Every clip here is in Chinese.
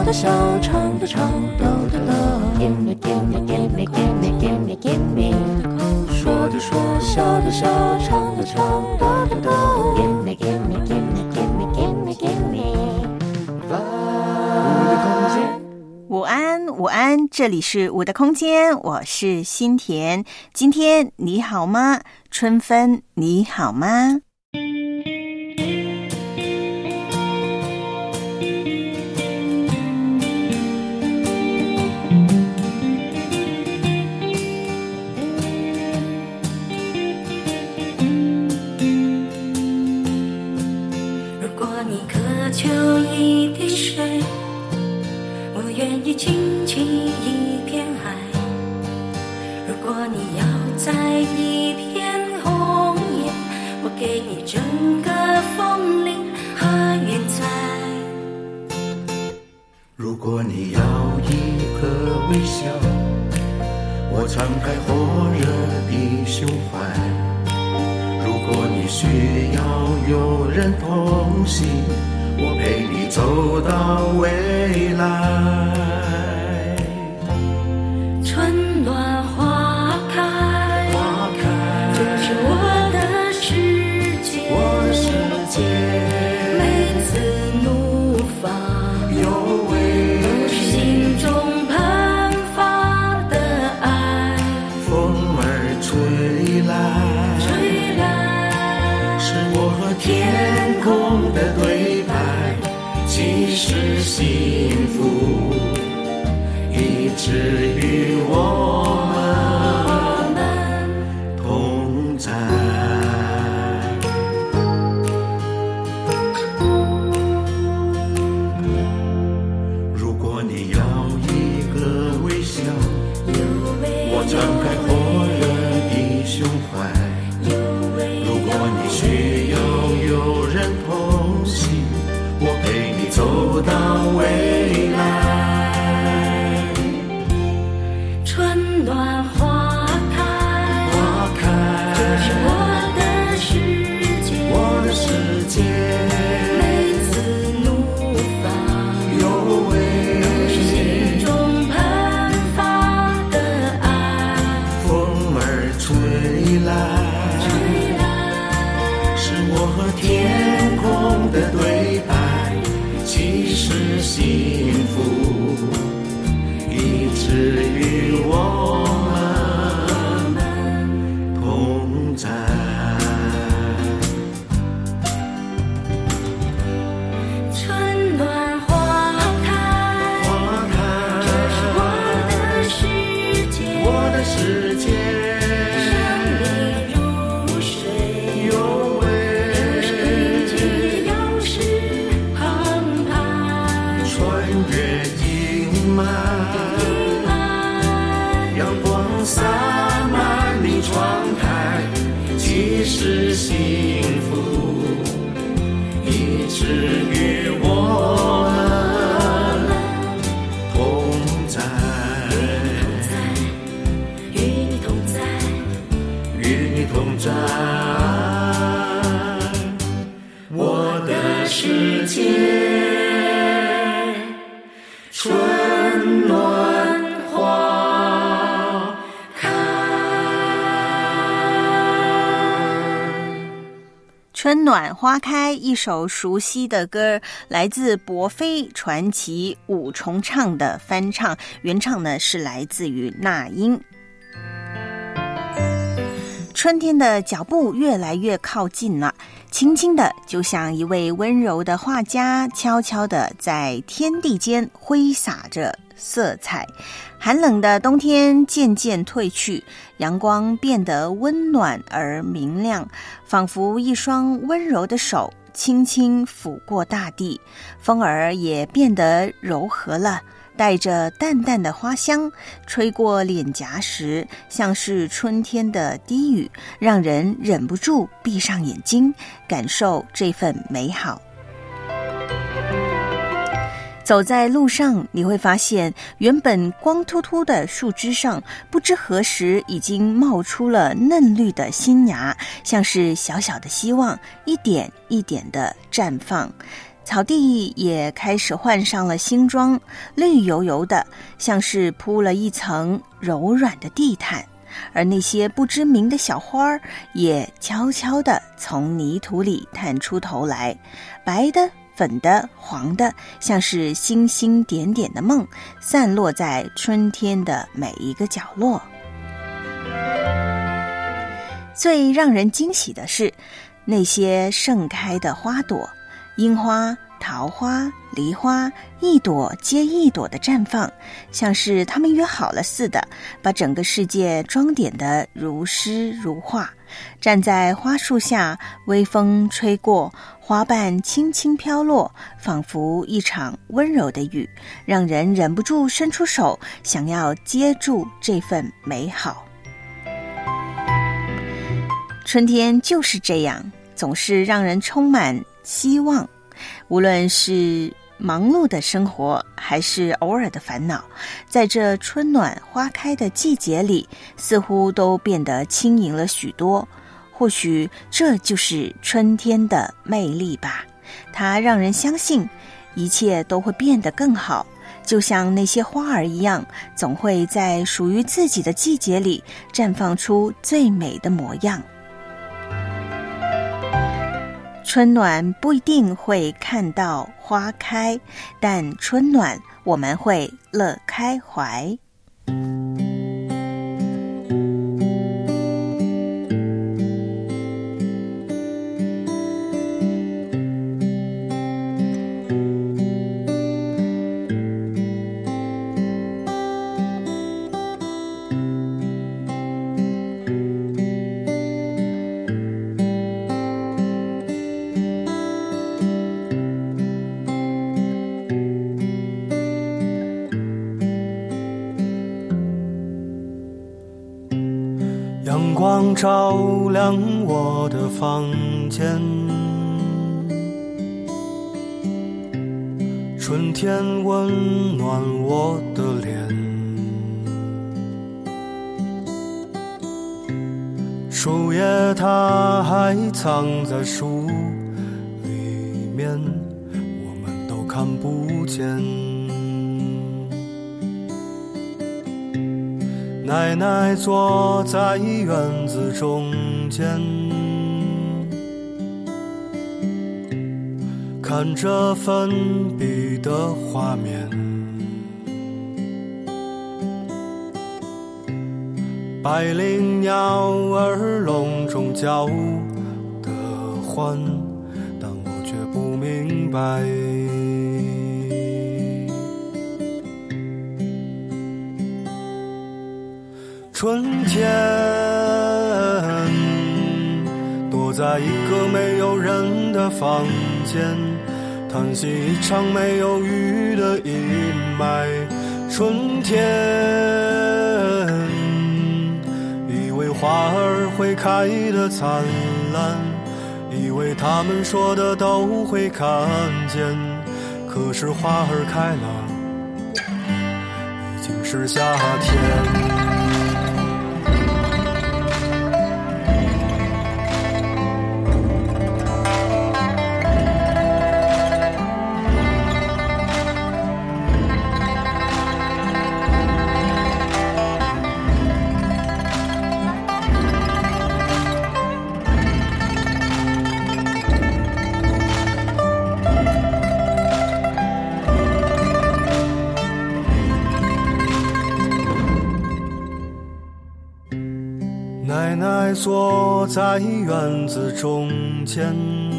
的笑，唱的唱，逗的逗。Gimme gimme gimme gimme gimme gimme， 说的说，笑的笑，唱的唱，逗的逗。Gimme gimme gimme gimme gimme gimme， 我的空间。 午安，午安，这里是我的空间，我是心田。今天你好吗？春分，你好吗？ 如果你渴求一滴水，我愿意倾起一片海。如果你要摘一片红叶，我给你整个枫林和云彩。 如果你要一个微笑，我敞开火热的胸怀。如果你需要有人同行，我陪你走到未来。 春暖花开，花开，这是我的世界， 我的世界， 每次怒放有为， 都是心中喷发的爱。 风儿吹来， 吹来， 是我和天空的对白，其实幸福一直与我们同在。如果你要一个微笑，我敞开火热的胸怀。如果你需要有人同行，我陪你走到未来。 春暖花开， 花开， 这是我的世界， 我的世界， 每次怒放有为， 都是心中喷发的爱。 风儿吹来， 吹来， 是我和天空的对白，其实幸福一直与我们同在。 春暖花开， 花开， 这是我的世界， 我的世界， 生命如水， 有为， 世界有时澎湃， 穿越阴霾，阳光洒满你窗台，其实幸福一直与我们同在， 与你同在， 与你同在，我的世界，春暖花开。 春暖花开，一首熟悉的歌，来自博飞传奇五重唱的翻唱，原唱呢是来自于那英。春天的脚步越来越靠近了，轻轻的，就像一位温柔的画家，悄悄的在天地间挥洒着色彩。寒冷的冬天渐渐褪去，阳光变得温暖而明亮，仿佛一双温柔的手轻轻抚过大地，风儿也变得柔和了，带着淡淡的花香，吹过脸颊时，像是春天的低语，让人忍不住闭上眼睛，感受这份美好。走在路上，你会发现原本光秃秃的树枝上，不知何时已经冒出了嫩绿的新芽，像是小小的希望，一点一点地绽放。 草地也开始换上了新装，绿油油的，像是铺了一层柔软的地毯。而那些不知名的小花儿也悄悄地从泥土里探出头来，白的、粉的、黄的，像是星星点点的梦，散落在春天的每一个角落。最让人惊喜的是，那些盛开的花朵，樱花、桃花、梨花，一朵接一朵的绽放，像是他们约好了似的，把整个世界装点得如诗如画。站在花树下，微风吹过，花瓣轻轻飘落，仿佛一场温柔的雨，让人忍不住伸出手，想要接住这份美好。春天就是这样，总是让人充满希望。无论是忙碌的生活，还是偶尔的烦恼，在这春暖花开的季节里，似乎都变得轻盈了许多。或许这就是春天的魅力吧，它让人相信一切都会变得更好，就像那些花儿一样，总会在属于自己的季节里绽放出最美的模样。春暖不一定会看到花开，但春暖我们会乐开怀。 阳光照亮我的房间，春天温暖我的脸，树叶它还藏在树里面，我们都看不见。奶奶坐在院子中间，看着粉笔的画面，百灵鸟儿笼中叫得欢，但我却不明白。春天躲在一个没有人的房间，叹息一场没有雨的阴霾。春天以为花儿会开得灿烂，以为他们说的都会看见，可是花儿开了，已经是夏天。奶奶坐在院子中间，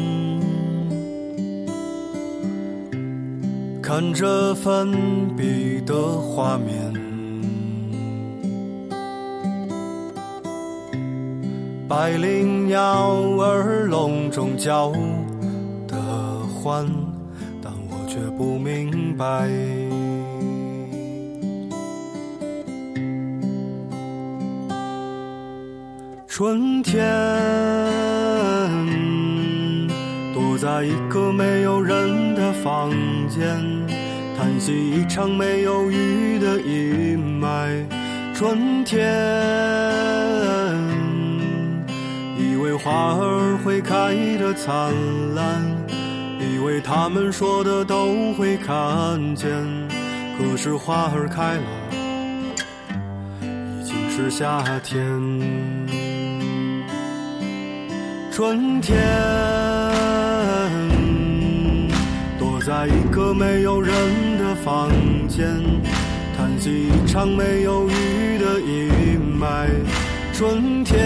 看着粉笔的画面，百灵鸟儿笼中叫得欢，但我却不明白。春天躲在一个没有人的房间，叹息一场没有雨的阴霾。春天以为花儿会开得灿烂， 以为他们说的都会看见，可是花儿开了，已经是夏天。春天躲在一个没有人的房间，叹息一场没有雨的阴霾。春天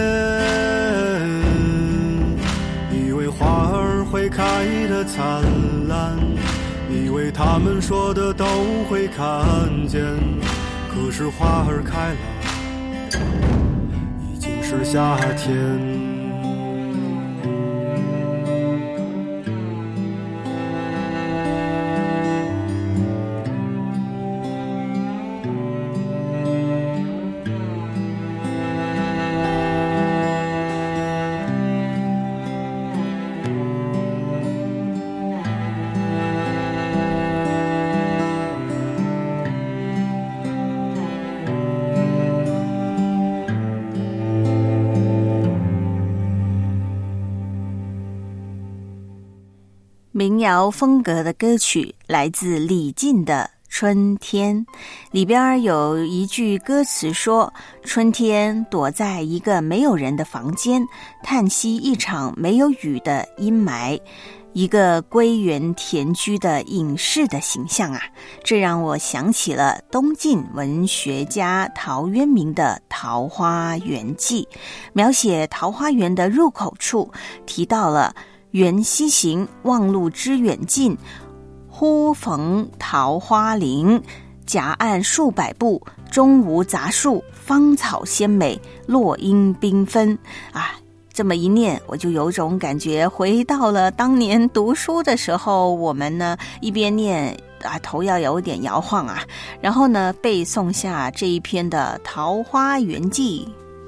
以为花儿会开得灿烂，以为他们说的都会看见，可是花儿开了，已经是夏天。 民谣风格的歌曲来自李静的《春天》，里边有一句歌词说：春天躲在一个没有人的房间，叹息一场没有雨的阴霾，一个归园田居的隐士的形象啊，这让我想起了东晋文学家陶渊明的《桃花源记》，描写桃花源的入口处提到了缘溪行，望路之远近，忽逢桃花林，夹岸数百步，中无杂树，芳草鲜美，落英缤纷啊。这么一念，我就有种感觉回到了当年读书的时候，我们呢一边念啊，头要有点摇晃啊，然后呢背诵下这一篇的《桃花源记》。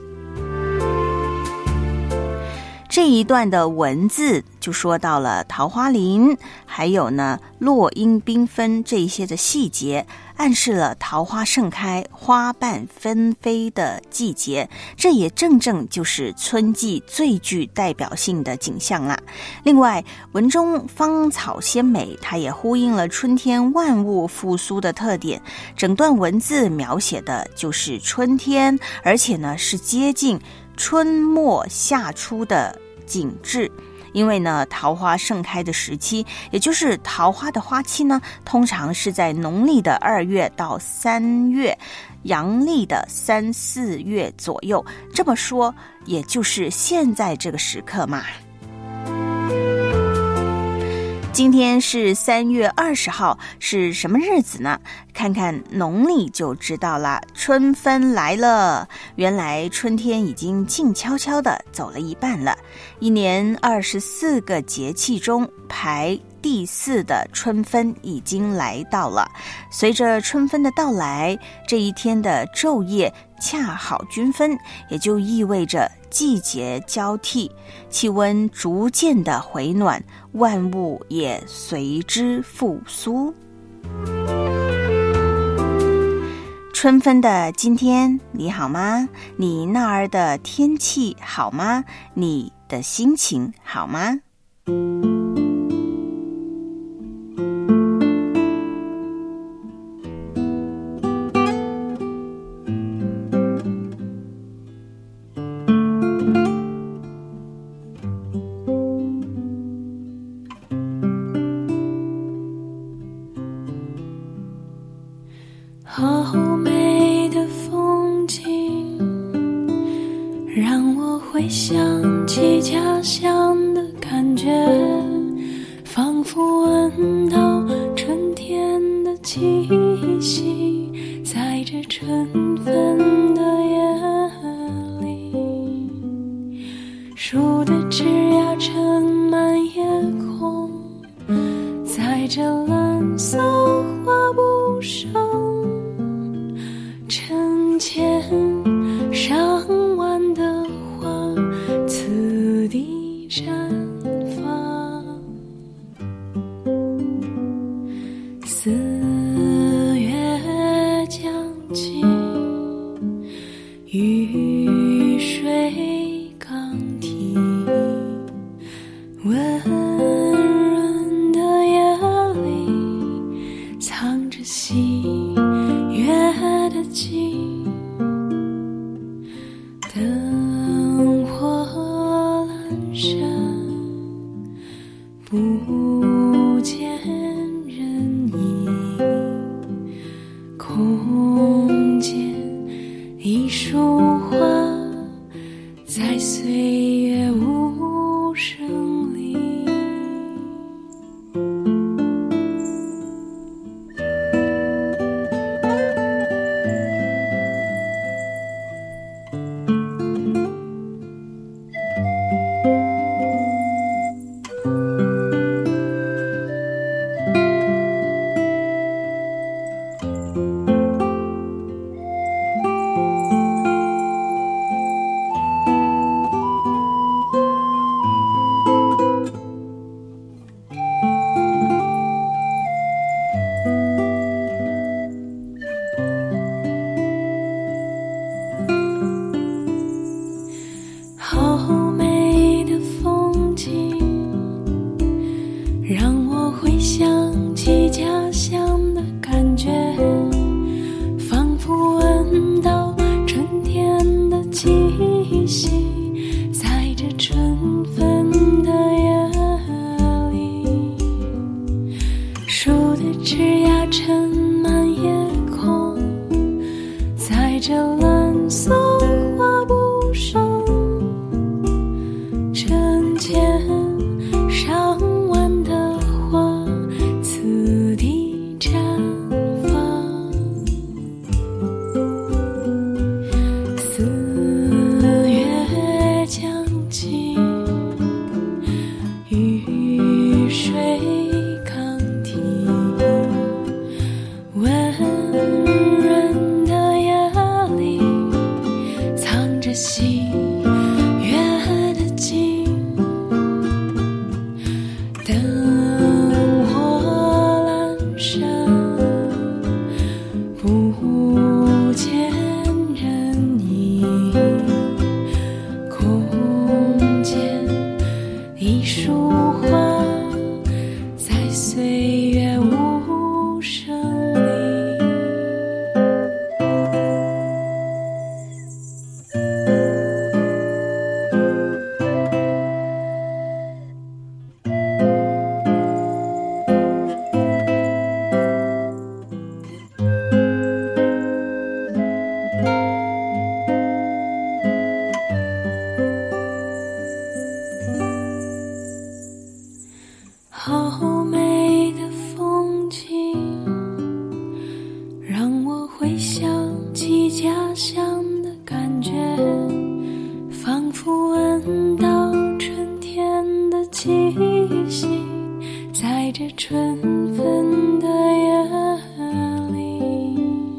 这一段的文字就说到了桃花林，还有呢落英缤纷这一些的细节，暗示了桃花盛开，花瓣纷飞的季节，这也正正就是春季最具代表性的景象啦。另外，文中芳草鲜美，它也呼应了春天万物复苏的特点，整段文字描写的就是春天，而且呢是接近春末夏初的景致。因为呢，桃花盛开的时期，也就是桃花的花期呢，通常是在农历的2月到3月，阳历的3、4月左右。这么说，也就是现在这个时刻嘛。今天是3月20号，是什么日子呢？看看农历就知道了，春分来了。原来春天已经静悄悄地走了一半了。一年24个节气中，排第4的春分已经来到了。随着春分的到来，这一天的昼夜恰好均分，也就意味着季节交替，气温逐渐的回暖，万物也随之复苏。春分的今天你好吗？你那儿的天气好吗？你的心情好吗？ 好美的风景，让我回想起家乡的感觉，仿佛闻到春天的气息，在这春分的夜里，树的枝桠撑满夜空，在这蓝色画布上成千上万的花，次第绽放。4月将近，雨水刚停，温润不见人影，空间一束花，在岁月无声里。好美的风景，让我回想起家乡的感觉，仿佛闻到春天的气息，在这春分的夜里，树的枝桠撑满夜空，在这蓝色花布上，成千上万的花次第绽放，四月将近，雨水刚停，温润的夜里藏着喜悦的景，灯火阑珊，不见人影，空间一束花，在岁月无声里。好美的风景，让我回想起家乡的感觉，仿佛闻到春天的气息，在这春分的夜里。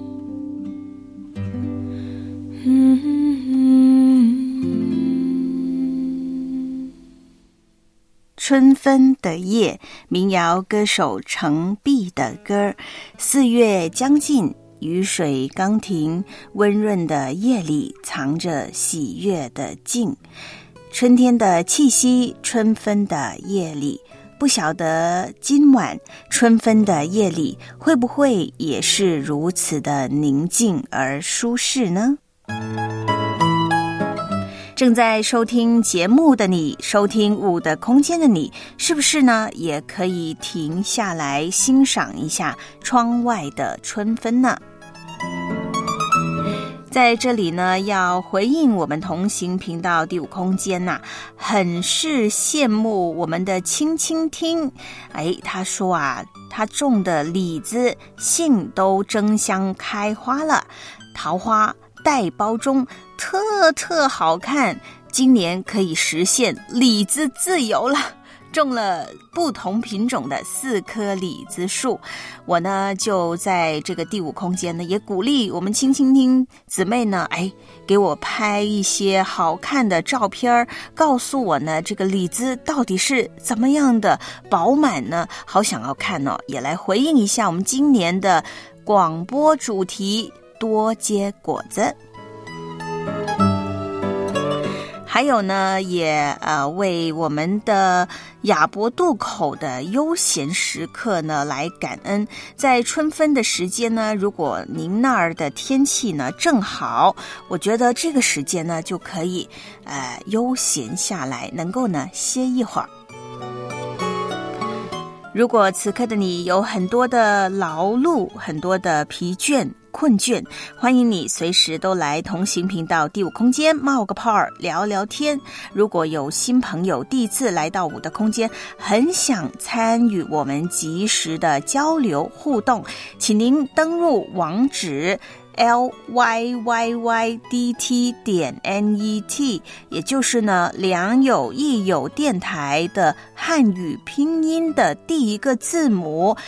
春分的夜，民谣歌手程璧的歌。4月将近，雨水刚停，温润的夜里藏着喜悦的静。春天的气息，春分的夜里，不晓得今晚春分的夜里会不会也是如此的宁静而舒适呢？正在收听节目的你，收听舞的空间的你，是不是呢也可以停下来欣赏一下窗外的春分呢？在这里呢，要回应我们同行频道第5空间呐，很是羡慕我们的青青听。他说啊，他种的李子、杏都争相开花了，桃花带包中，特好看，今年可以实现李子自由了。种了不同品种的4棵李子树，我呢就在这个第5空间呢，也鼓励我们青青听姊妹呢，给我拍一些好看的照片，告诉我呢这个李子到底是怎么样的饱满呢？好想要看哦，也来回应一下我们今年的广播主题，多结果子。还有呢，也为我们的亚博渡口的悠闲时刻呢来感恩。在春分的时间呢，如果您那儿的天气呢正好，我觉得这个时间呢就可以悠闲下来，能够呢歇一会儿。 如果此刻的你有很多的劳碌，很多的疲倦困倦，欢迎你随时都来同行频道第五空间冒个泡儿聊聊天。如果有新朋友第一次来到我的空间，很想参与我们即时的交流互动，请您登入网址LYYYDT.net， 也就是呢良友益友电台的汉语拼音的第一个字母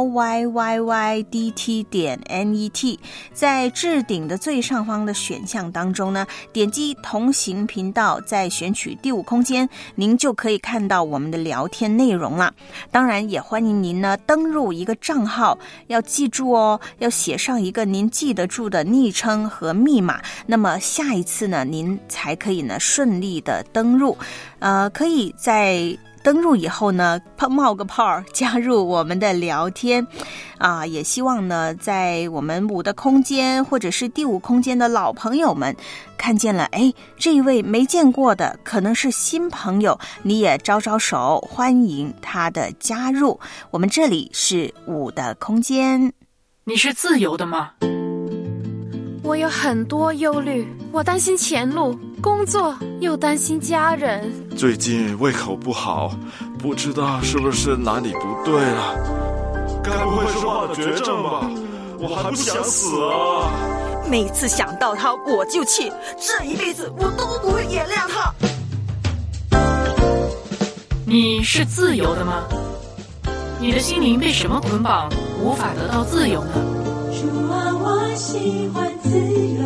LYYYDT.net， 在置顶的最上方的选项当中呢，点击同行频道，再选取第五空间，您就可以看到我们的聊天内容了。当然也欢迎您呢登入一个账号，要记住哦，要写上一个您记得住的昵称和密码，那么下一次呢您才可以呢顺利的登入。可以在登入以后呢冒个泡加入我们的聊天也希望呢在我们五的空间或者是第五空间的老朋友们看见了这一位没见过的可能是新朋友，你也招招手，欢迎他的加入。我们这里是五的空间。 你是自由的吗？ 我有很多忧虑，我担心前路，工作又担心家人。 最近胃口不好，不知道是不是哪里不对了。 该不会是患了绝症吧？我还不想死啊！ 每次想到他我就气，这一辈子我都不会原谅他。 你是自由的吗？你的心灵被什么捆绑，无法得到自由呢？ 主啊，我喜欢自由，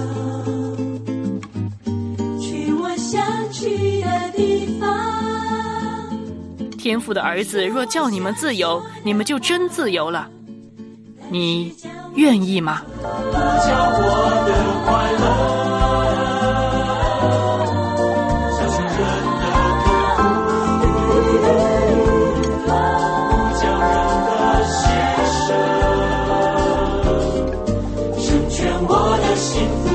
去我想去的地方。 天父的儿子若叫你们自由，你们就真自由了。你愿意吗？ 叫我的快乐，小心人的痛苦，叫人的牺牲，成全我的幸福。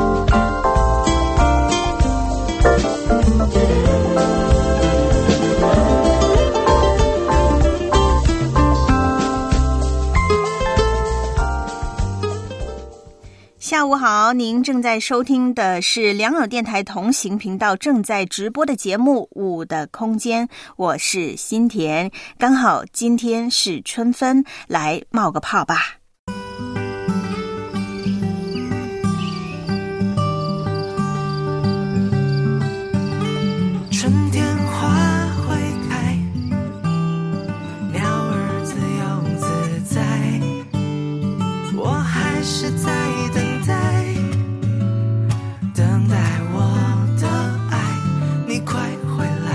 下午好，您正在收听的是良友电台同行频道正在直播的节目《五的空间》，我是新田，刚好今天是春分，来冒个泡吧。 春天花会开，鸟儿自由自在，我还是在等待我的爱，你快回来。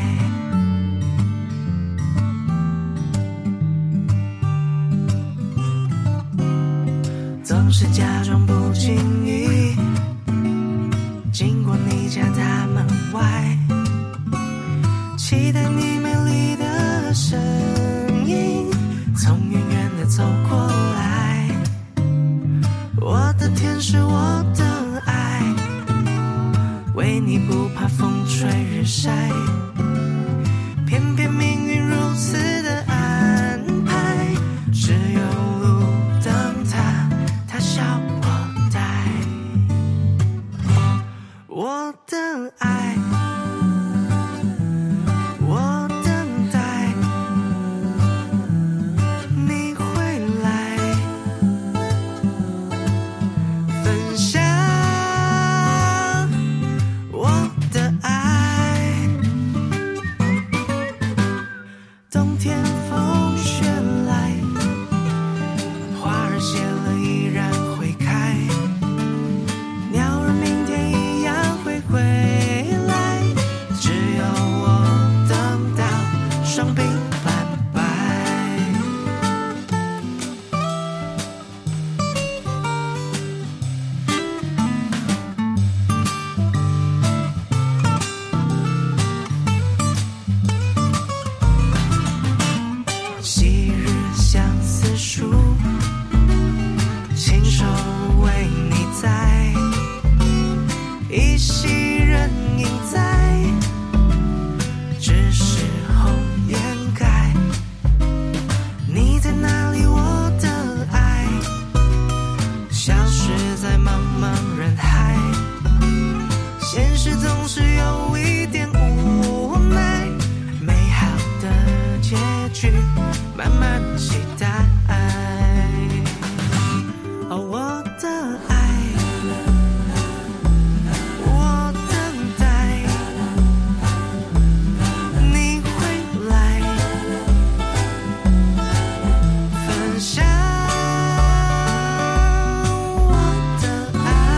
总是假装不经意经过你家大门外，期待你美丽的身影从远远的走过来。我的天使，我的爱，为你不怕风吹日晒，偏偏命运如此的安排，只有路灯它笑我呆。我的爱，我等待你回来，分享我的爱。冬天风雪来，花儿谢了依然会开，鸟儿明天一样会回来，只有我等到双鬓斑白。 句，慢慢期待。哦，我的爱，我等待你回来，分享我的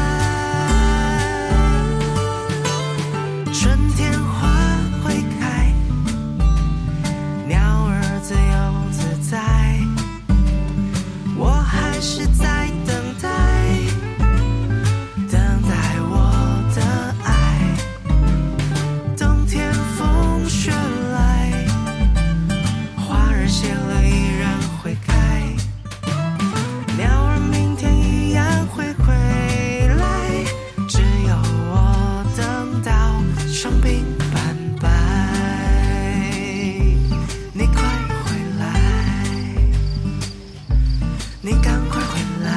爱。春天花会开，鸟儿自由自在，我还是在等待，等待我的爱。冬天风雪来，花儿谢了依然会开，鸟儿明天一样会回来，只有我等到伤鬓斑白。你快回来，你赶快回来，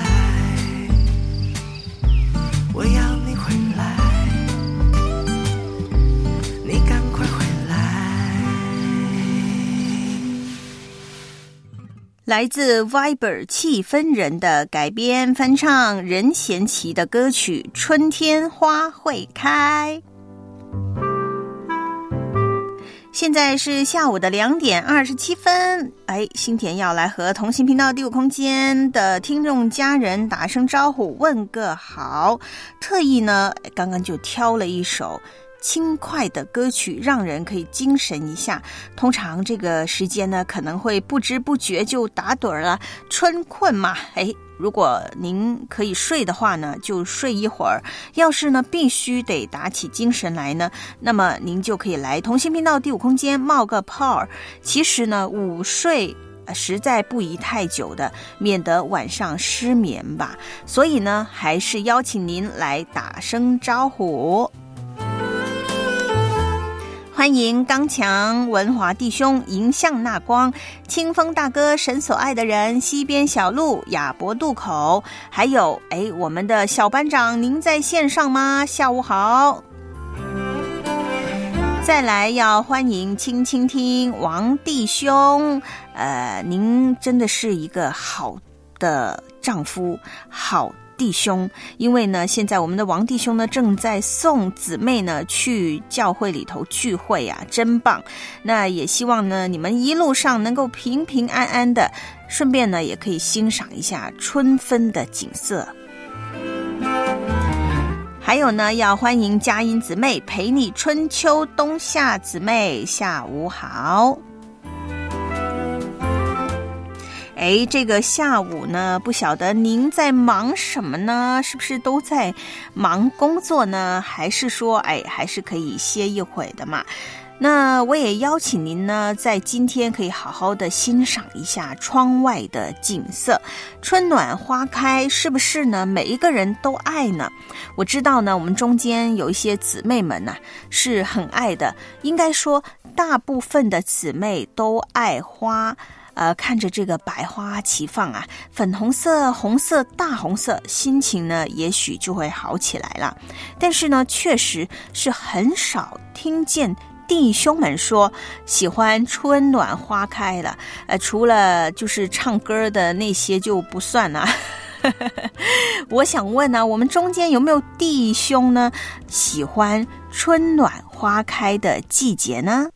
我要你回来，你赶快回来。 来自 Viber 气氛人的改编翻唱任贤齐的歌曲《春天花会开》。现在是下午的2点27分，新田要来和同行频道第5空间的听众家人打声招呼，问个好。特意呢，刚刚就挑了一首轻快的歌曲，让人可以精神一下。通常这个时间呢，可能会不知不觉就打盹了，春困嘛。如果您可以睡的话呢，就睡一会儿；要是呢必须得打起精神来呢，那么您就可以来同心频道第5空间冒个泡。其实呢，午睡实在不宜太久的，免得晚上失眠吧。所以呢，还是邀请您来打声招呼。欢迎刚强、文华弟兄、迎向那光、清风大哥、神所爱的人、西边小路、亚伯渡口，还有我们的小班长，您在线上吗？下午好。再来要欢迎倾倾听王弟兄，您真的是一个好的丈夫，好弟兄，因为呢，现在我们的王弟兄呢正在送姊妹呢去教会里头聚会啊，真棒！那也希望呢你们一路上能够平平安安的，顺便呢也可以欣赏一下春分的景色。还有呢，要欢迎佳音姊妹，陪你春秋冬夏姊妹，下午好。这个下午呢，不晓得您在忙什么呢？是不是都在忙工作呢？还是说，还是可以歇一会的嘛？那我也邀请您呢，在今天可以好好的欣赏一下窗外的景色。春暖花开，是不是呢？每一个人都爱呢？我知道呢，我们中间有一些姊妹们呢，是很爱的。应该说，大部分的姊妹都爱花。看着这个百花齐放啊，粉红色、红色、大红色，心情呢也许就会好起来了。但是呢，确实是很少听见弟兄们说喜欢春暖花开了。除了就是唱歌的那些就不算啊。我想问呢，我们中间有没有弟兄呢喜欢春暖花开的季节呢？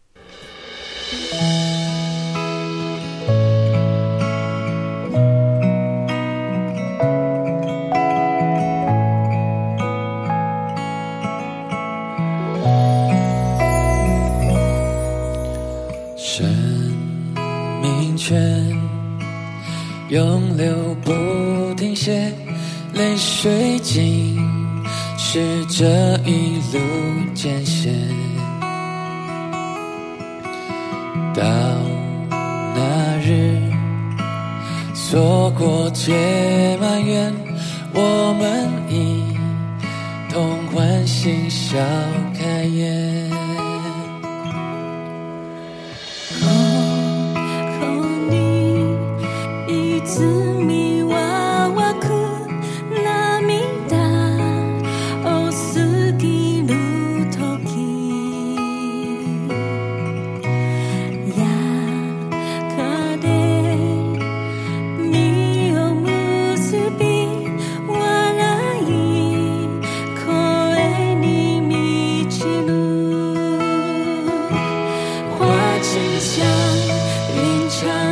生命泉永流不停歇，泪水浸湿这一路艰险，到那日错过皆埋怨，我们一同欢欣笑开颜。 風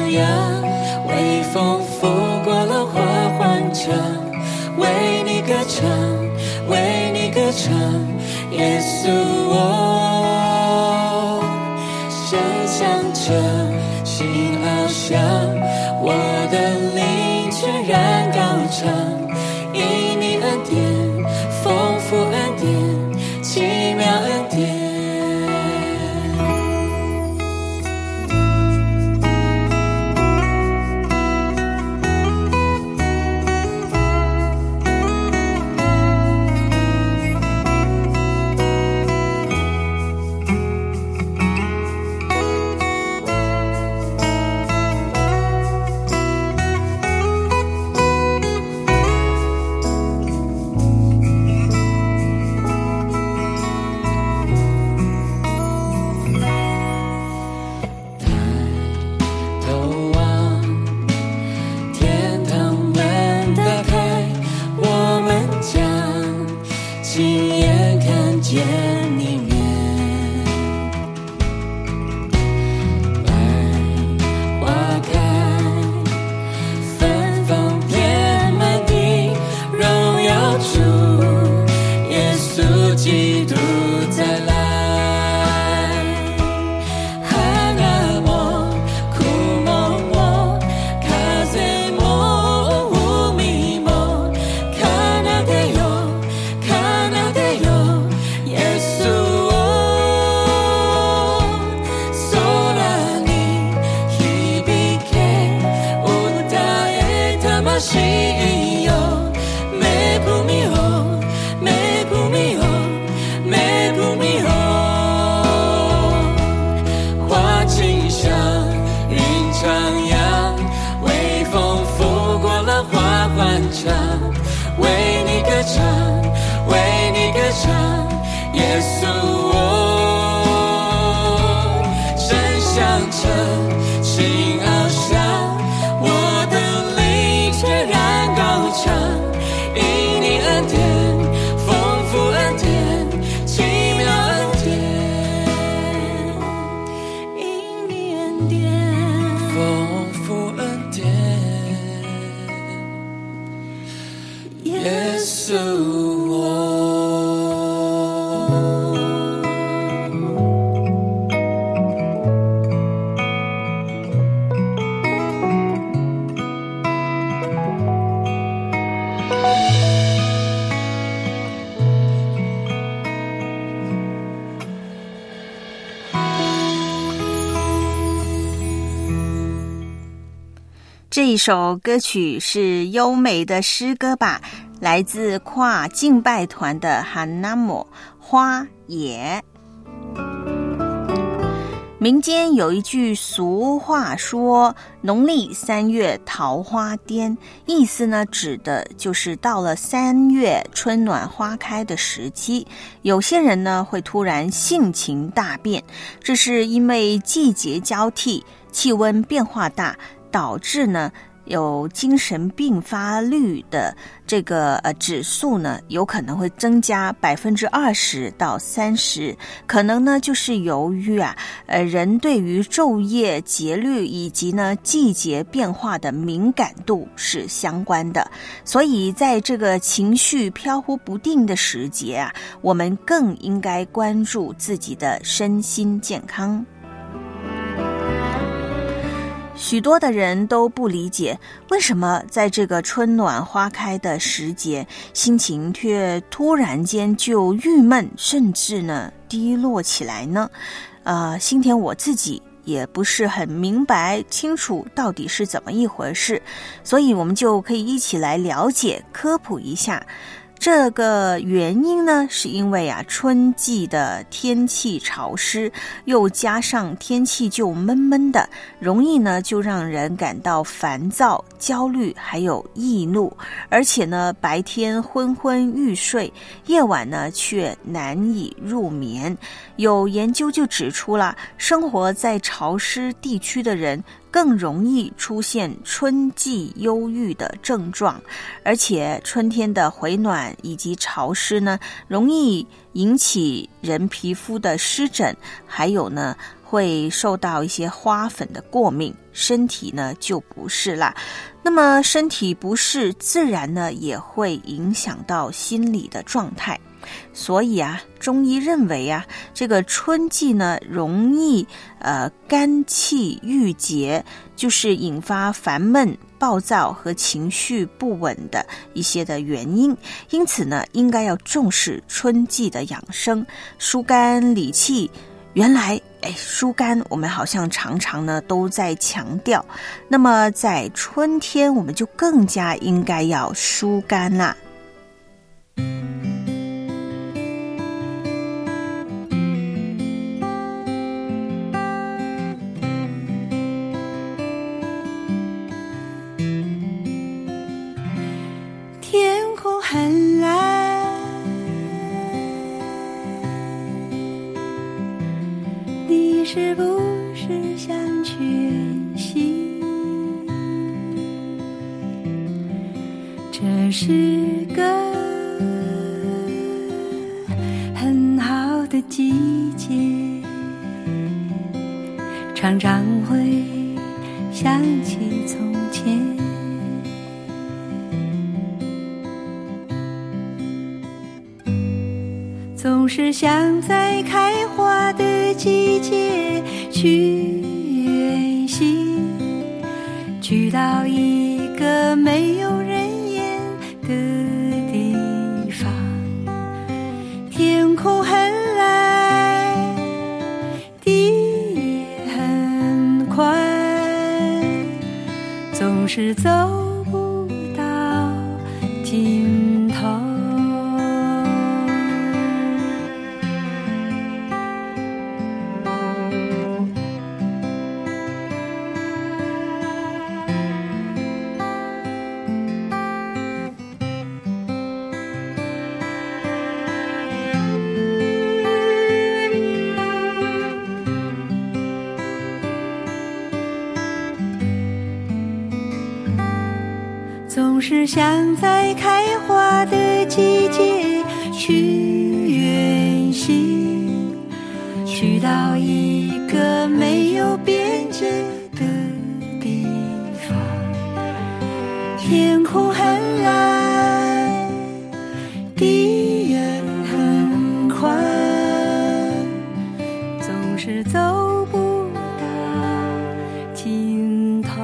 扬，微风拂过了花环墙，为你歌唱，为你歌唱，耶稣我深想着心翱翔，我的灵全然高唱，因你恩典丰富恩典奇妙恩典。为你歌唱，为你歌唱，耶稣我深想着心翱翔，我的灵全然高唱，因你恩典丰富恩典奇妙恩典，因你恩典丰富恩典，耶稣我。 这一首歌曲是优美的诗歌吧，来自跨敬拜团的哈纳摩花野。民间有一句俗话说，农历3月桃花癫，意思呢指的就是到了3月春暖花开的时期，有些人呢会突然性情大变，这是因为季节交替，气温变化大，导致呢有精神病发率的这个指数呢，有可能会增加20%到30%，可能呢就是由于人对于昼夜节律以及呢季节变化的敏感度是相关的，所以在这个情绪飘忽不定的时节啊，我们更应该关注自己的身心健康。许多的人都不理解，为什么在这个春暖花开的时节，心情却突然间就郁闷，甚至呢低落起来呢？今天我自己也不是很明白清楚到底是怎么一回事，所以我们就可以一起来了解科普一下。这个原因呢，是因为春季的天气潮湿，又加上天气就闷闷的，容易呢就让人感到烦躁、焦虑，还有易怒，而且呢白天昏昏欲睡，夜晚呢却难以入眠。有研究就指出了，生活在潮湿地区的人更容易出现春季忧郁的症状，而且春天的回暖以及潮湿呢，容易引起人皮肤的湿疹，还有呢会受到一些花粉的过敏，身体呢就不适啦。那么身体不适自然呢也会影响到心理的状态。所以啊，中医认为啊，这个春季呢容易肝气郁结，就是引发烦闷、暴躁和情绪不稳的一些的原因。因此呢，应该要重视春季的养生，疏肝理气。原来疏肝我们好像常常呢都在强调，那么在春天我们就更加应该要疏肝啦。 天空很蓝，你是不是想全息？这是个很好的季节，常常会想起从前。总是想在开花的季节去远行，去到一个没有人烟的地方。天空很蓝，地也很宽，总是走不到尽头。总是想在开花的季节去远行，去到一个没有边界的地方。天空很蓝，地也很宽，总是走不到尽头。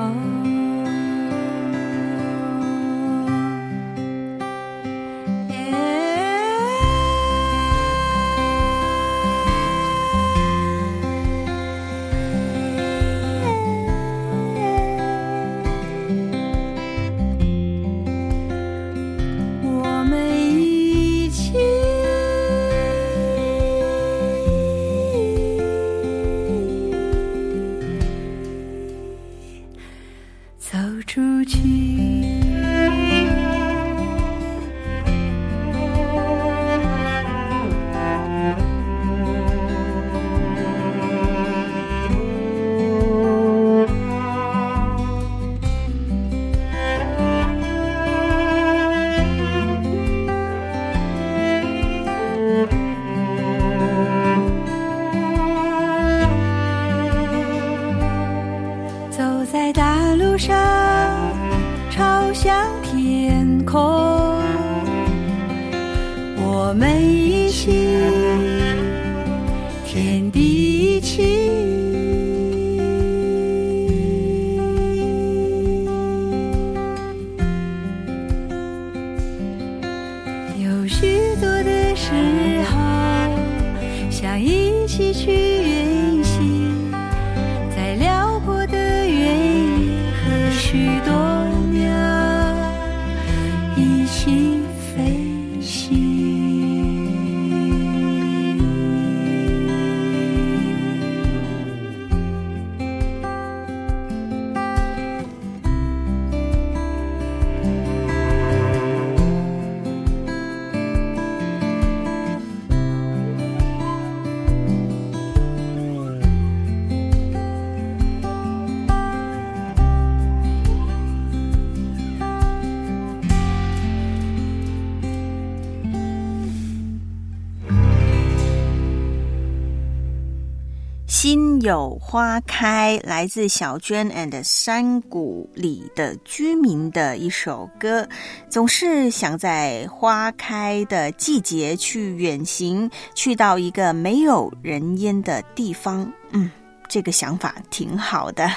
心有花开，来自小娟 and 山谷里的居民的一首歌。总是想在花开的季节去远行，去到一个没有人烟的地方。这个想法挺好的。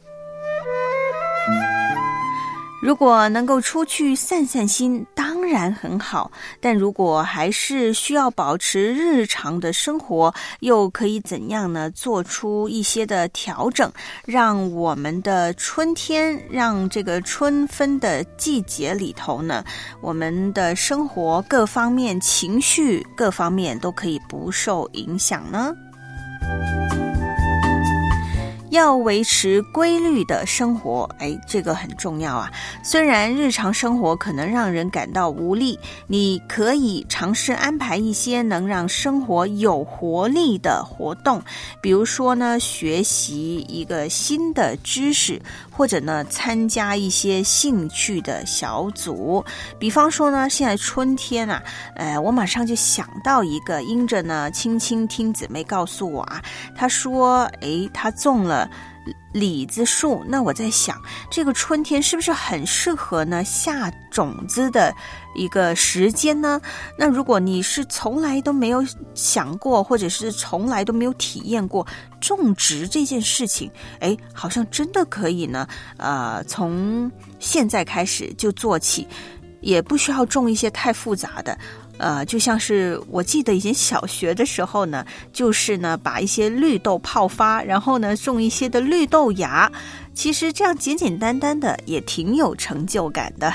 如果能够出去散散心，当然很好，但如果还是需要保持日常的生活，又可以怎样呢？做出一些的调整，让我们的春天，让这个春分的季节里头呢，我们的生活各方面、情绪各方面都可以不受影响呢？要维持规律的生活，这个很重要啊。虽然日常生活可能让人感到无力，你可以尝试安排一些能让生活有活力的活动，比如说呢，学习一个新的知识，或者呢，参加一些兴趣的小组。比方说呢，现在春天啊，我马上就想到一个，因着呢，青青听姊妹告诉我啊，她说，她种了李子树，那我在想，这个春天是不是很适合呢下种子的一个时间呢？那如果你是从来都没有想过，或者是从来都没有体验过种植这件事情，好像真的可以呢，从现在开始就做起，也不需要种一些太复杂的。就像是我记得以前小学的时候呢，就是呢把一些绿豆泡发，然后呢种一些的绿豆芽，其实这样简简单单的也挺有成就感的。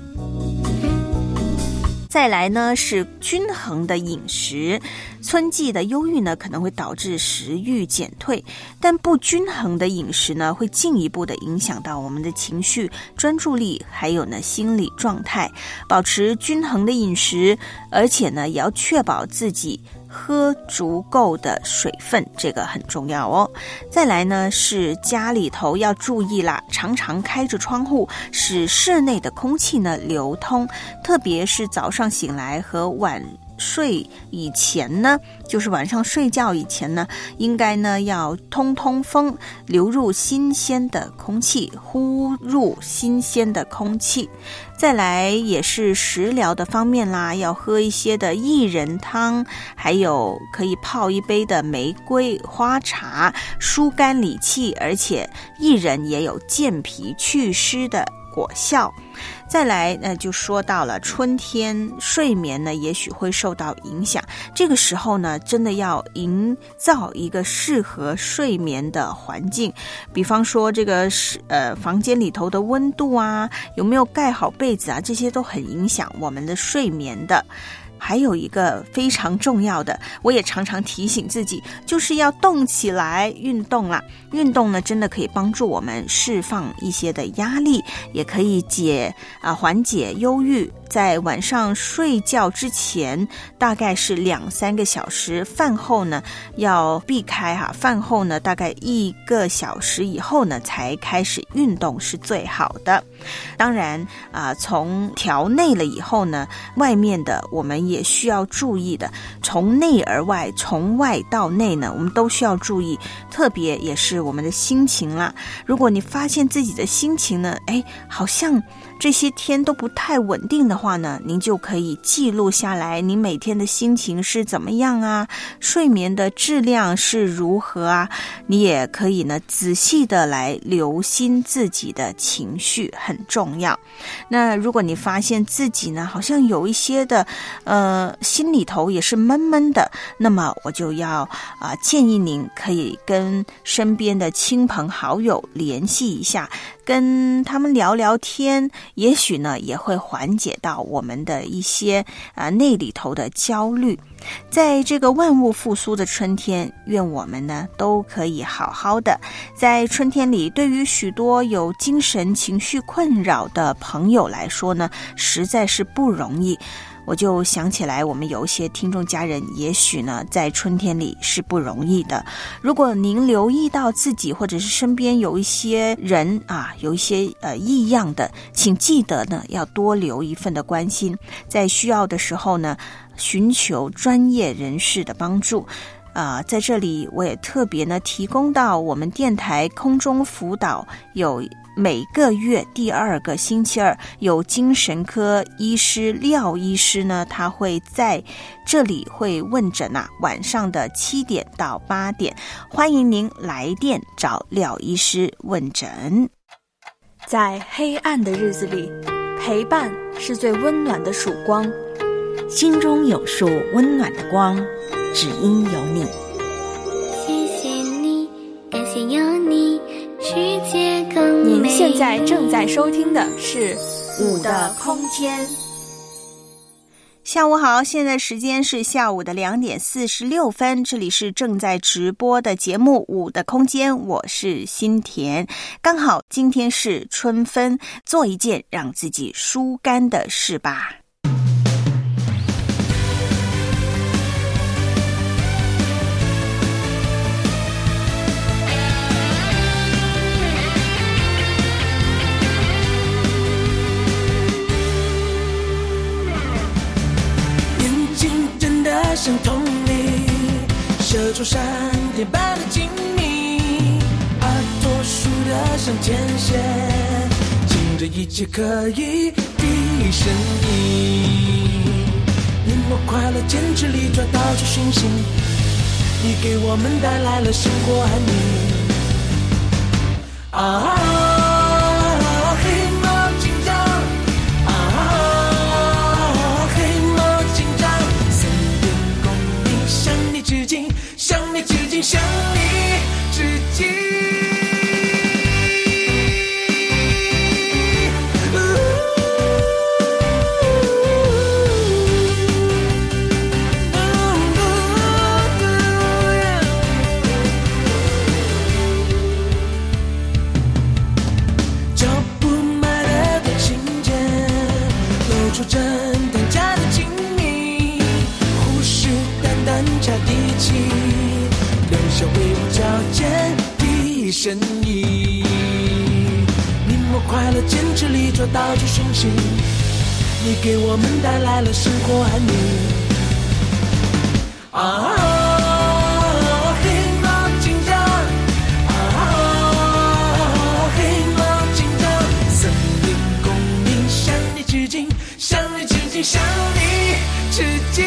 再来呢是均衡的饮食，春季的忧郁呢可能会导致食欲减退，但不均衡的饮食呢会进一步的影响到我们的情绪、专注力，还有呢心理状态。保持均衡的饮食，而且呢也要确保自己喝足够的水分，这个很重要哦。再来呢是家里头要注意啦，常常开着窗户，使室内的空气呢流通，特别是早上醒来和晚睡以前呢，就是晚上睡觉以前呢，应该呢要通通风，流入新鲜的空气，呼入新鲜的空气。再来也是食疗的方面啦，要喝一些的薏仁汤，还有可以泡一杯的玫瑰花茶，疏肝理气，而且薏仁也有健脾祛湿的果效。再来呢，就说到了春天睡眠呢也许会受到影响，这个时候呢真的要营造一个适合睡眠的环境，比方说这个房间里头的温度啊，有没有盖好被子啊，这些都很影响我们的睡眠的。还有一个非常重要的，我也常常提醒自己，就是要动起来，运动啦。运动呢，真的可以帮助我们释放一些的压力，也可以缓解忧郁。在晚上睡觉之前，大概是2-3个小时，饭后呢要避开饭后呢大概1个小时以后呢才开始运动是最好的。当然从调内了以后呢，外面的我们也需要注意的，从内而外，从外到内呢，我们都需要注意，特别也是我们的心情啦。如果你发现自己的心情呢，好像这些天都不太稳定的话呢，您就可以记录下来，您每天的心情是怎么样啊，睡眠的质量是如何啊，你也可以呢仔细的来留心自己的情绪，很重要。那如果你发现自己呢好像有一些的心里头也是闷闷的，那么我就要建议您可以跟身边的亲朋好友联系一下，跟他们聊聊天，也许呢也会缓解到我们的一些内里头的焦虑。在这个万物复苏的春天，愿我们呢都可以好好的。在春天里，对于许多有精神情绪困扰的朋友来说呢，实在是不容易。我就想起来，我们有一些听众家人也许呢在春天里是不容易的。如果您留意到自己或者是身边有一些人有一些异样的，请记得呢要多留一份的关心，在需要的时候呢寻求专业人士的帮助。 在这里我也特别呢提供到我们电台空中辅导，有每个月第2个星期二有精神科医师廖医师呢，他会在这里会问诊晚上的7点到8点，欢迎您来电找廖医师问诊。 在黑暗的日子里，陪伴是最温暖的曙光， 心中有束温暖的光，只因有你。 谢谢你，感谢有你，世界更美。 您现在正在收听的是5的空间。 下午好，现在时间是下午的2点46分，这里是正在直播的节目5的空间，我是心田。刚好今天是春分，做一件让自己疏肝的事吧。 像瞳里射出闪电般的精密，耳朵竖得像天线，尽着一切可以的声音。你我快乐坚持里抓到出讯息，你给我们带来了生活安宁。黑猫警长，黑猫警长，向你致敬，向你致敬，向你致敬。脚步迈得多轻简，露出侦探家的精密，虎视眈眈加地气，留下微无交尖的身影。你我快乐坚持里抓到出讯息，你给我们带来了生活安宁。黑猫警长，黑猫警长，森林公民向你致敬，向你致敬，向你致敬。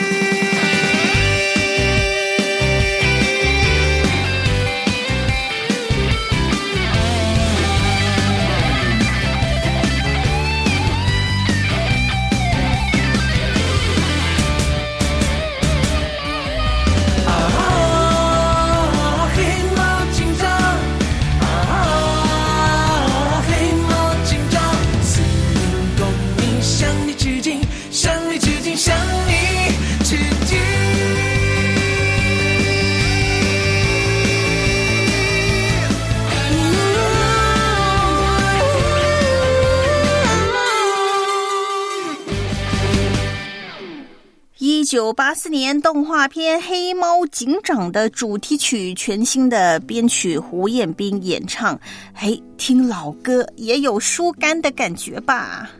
1984年动画片《黑猫警长》的主题曲，全新的编曲胡彦斌演唱，听老歌也有疏肝的感觉吧。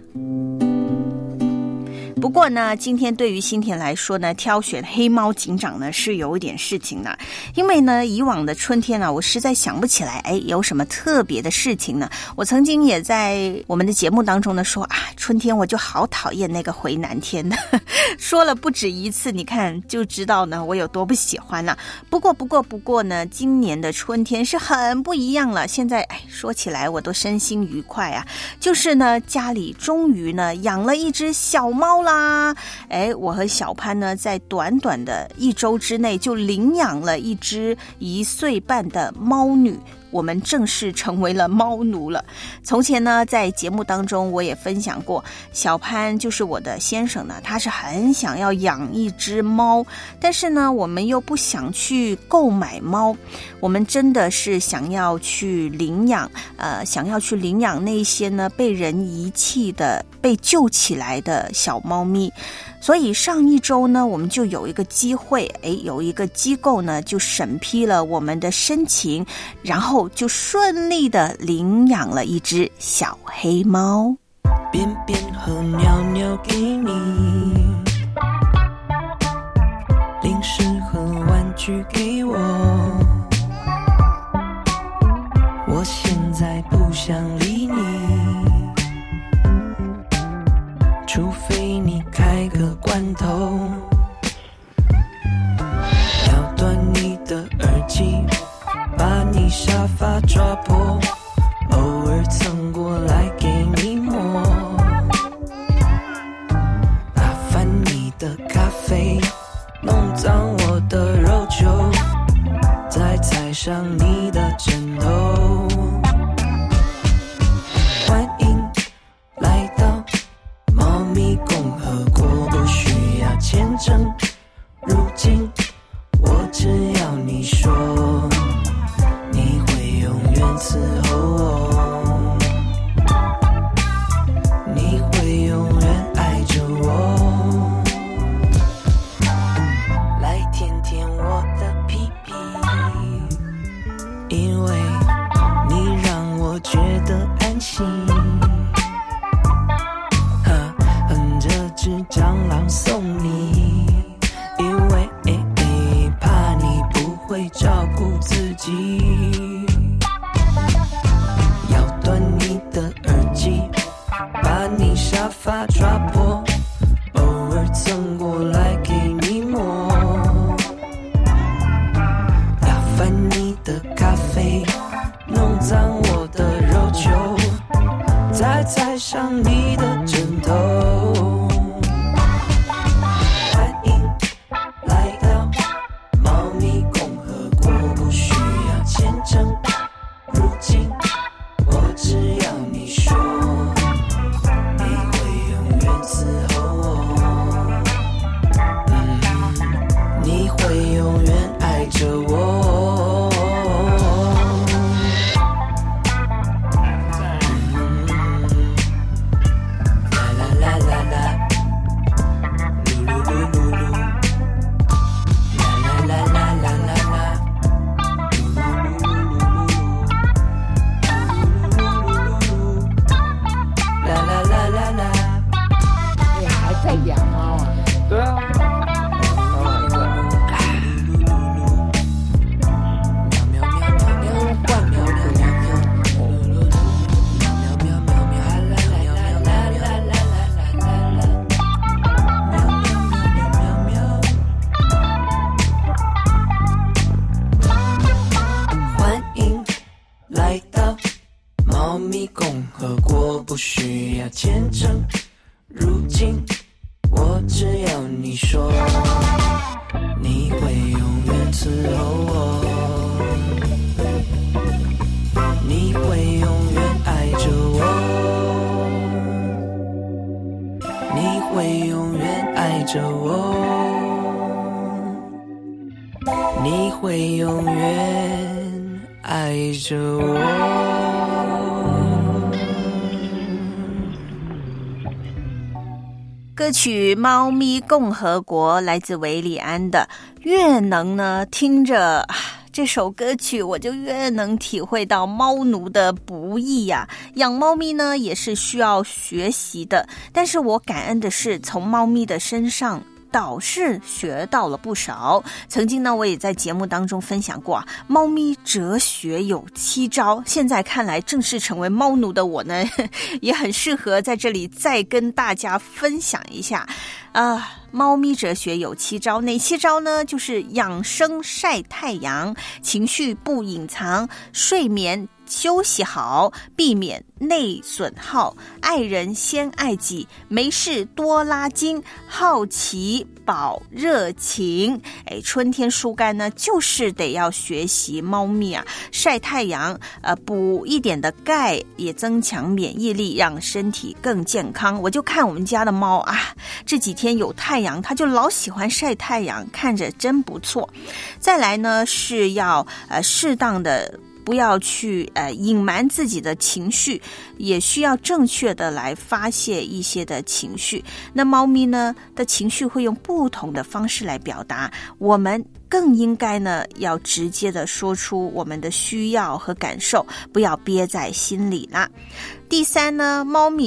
不过呢，今天对于心田来说呢，挑选黑猫警长呢是有一点事情的，因为呢以往的春天呢，我实在想不起来有什么特别的事情呢。我曾经也在我们的节目当中呢说春天我就好讨厌那个回南天的说了不止一次，你看就知道呢我有多不喜欢了。不过呢，今年的春天是很不一样了。现在说起来我都身心愉快啊，就是呢家里终于呢养了一只小猫啦。我和小潘呢在短短的1周之内就领养了一只1岁半的猫女，我们正式成为了猫奴了。从前呢，在节目当中我也分享过，小潘就是我的先生呢，他是很想要养一只猫，但是呢，我们又不想去购买猫，我们真的是想要去领养，那些呢被人遗弃的、被救起来的小猫咪。所以上1周呢，我们就有一个机会，有一个机构呢就审批了我们的申请，然后就顺利的领养了一只小黑猫。 便便和尿尿给你，零食和玩具想理你，除非你开个罐头，咬断你的耳机，把你沙发抓破，偶尔蹭过来给你摸，打翻你的咖啡，弄脏我的肉球，再踩上你的枕头。欢迎来到猫咪共和国，不需要签证入境，我只要你说你会永远伺候我，你会永远爱着我，来舔舔我的屁屁，因为你让我觉得安心，哼着只蟑螂送你，因为怕你不会照顾自己，咬断你的耳机，把你沙发抓破，偶尔蹭过来给你摸，打翻你的咖啡，弄脏我的肉球，再踩上你的枕头。欢迎来到猫咪共和国，不需要签证入境，我只要你说你会永远伺候我，你会永远爱着我，啦啦啦啦，噜噜噜噜噜，啦啦啦啦啦啦，噜噜噜噜噜噜，啦啦啦啦啦。 你还在养猫啊？对啊。 欢迎来到猫咪共和国，不需要签证入境，我只要你说你会永远伺候我，你会永远爱着我，你会永远爱着我，你会永远爱着我。 歌曲《猫咪共和国》来自韦礼安的，越能呢听着这首歌曲，我就越能体会到猫奴的不易呀。养猫咪呢也是需要学习的，但是我感恩的是从猫咪的身上倒是学到了不少。曾经呢我也在节目当中分享过猫咪哲学有7招，现在看来正式成为猫奴的我呢也很适合在这里再跟大家分享一下猫咪哲学有7招，哪7招呢？就是养生晒太阳，情绪不隐藏，睡眠休息好，避免内损耗，爱人先爱己，没事多拉筋，好奇保热情。春天疏肝呢，就是得要学习猫咪晒太阳，补一点的钙，也增强免疫力，让身体更健康。我就看我们家的猫这几天有太阳，它就老喜欢晒太阳，看着真不错。再来呢，是要适当的不要去隐瞒自己的情绪，也需要正确的来发泄一些的情绪。那猫咪呢的情绪会用不同的方式来表达，我们更应该呢要直接的说出我们的需要和感受，不要憋在心里啦。第3呢，猫咪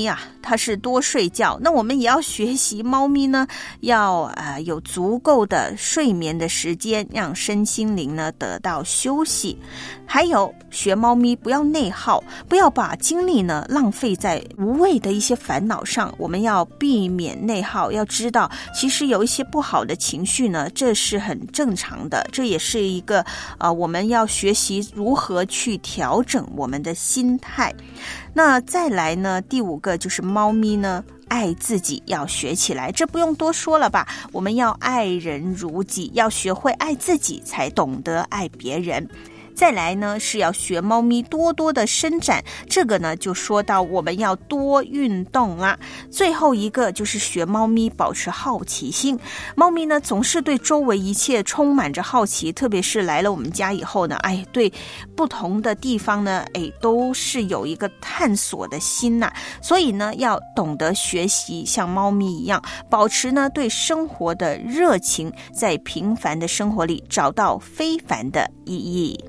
它是多睡觉，那我们也要学习猫咪呢要有足够的睡眠的时间，让身心灵呢得到休息。还有学猫咪不要内耗，不要把精力呢浪费在无谓的一些烦恼上，我们要避免内耗，要知道其实有一些不好的情绪呢，这是很正常的，这也是一个我们要学习如何去调整我们的心态。那再来呢，第5个就是猫咪呢爱自己要学起来，这不用多说了吧，我们要爱人如己，要学会爱自己才懂得爱别人。再来呢是要学猫咪多多的伸展，这个呢就说到我们要多运动啊。最后一个就是学猫咪保持好奇心，猫咪呢总是对周围一切充满着好奇，特别是来了我们家以后呢，对不同的地方呢都是有一个探索的心呐，所以呢要懂得学习像猫咪一样，保持呢对生活的热情，在平凡的生活里找到非凡的意义。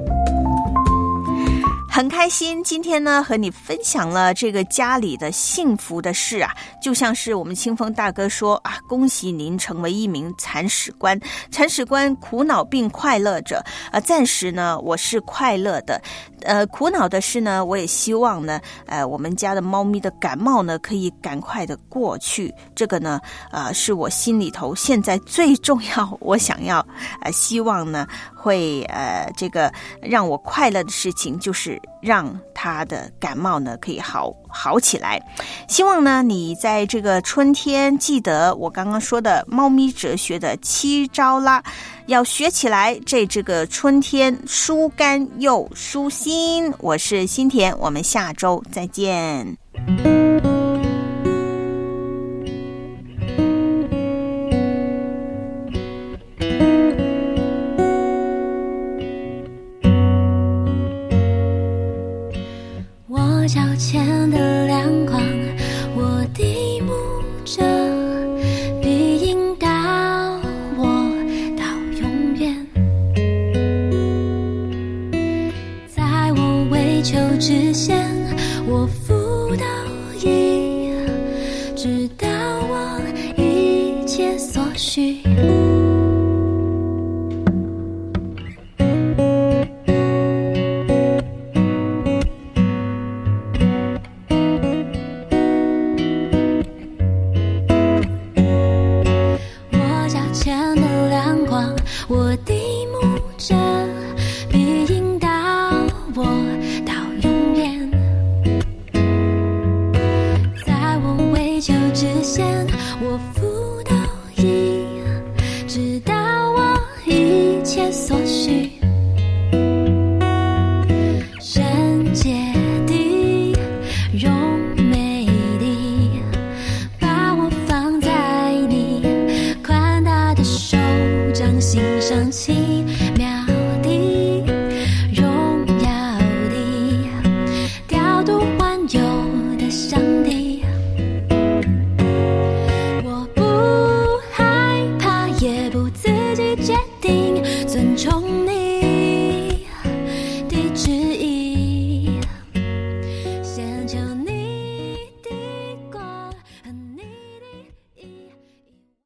很开心今天呢和你分享了这个家里的幸福的事啊，就像是我们清风大哥说恭喜您成为一名铲屎官，铲屎官苦恼并快乐着暂时呢我是快乐的，苦恼的是呢我也希望呢我们家的猫咪的感冒呢可以赶快的过去，这个呢是我心里头现在最重要，我想要希望呢会这个让我快乐的事情，就是让他的感冒呢可以好起来。希望呢你在这个春天记得我刚刚说的猫咪哲学的7招啦，要学起来，这个春天疏肝又舒心。我是心田，我们下周再见。 脚前的亮光，我的目着必引导我到永远，在我为求之前，我辅导已知道我一切所需。我的目着必引导我到永远，在我为求之前，我辅导已知道我一切所需。圣洁的荣美的，把我放在你宽大的手掌，欣赏奇妙的荣耀的调度万有的上帝，我不害怕，也不自己决定，尊重你的旨意，先求你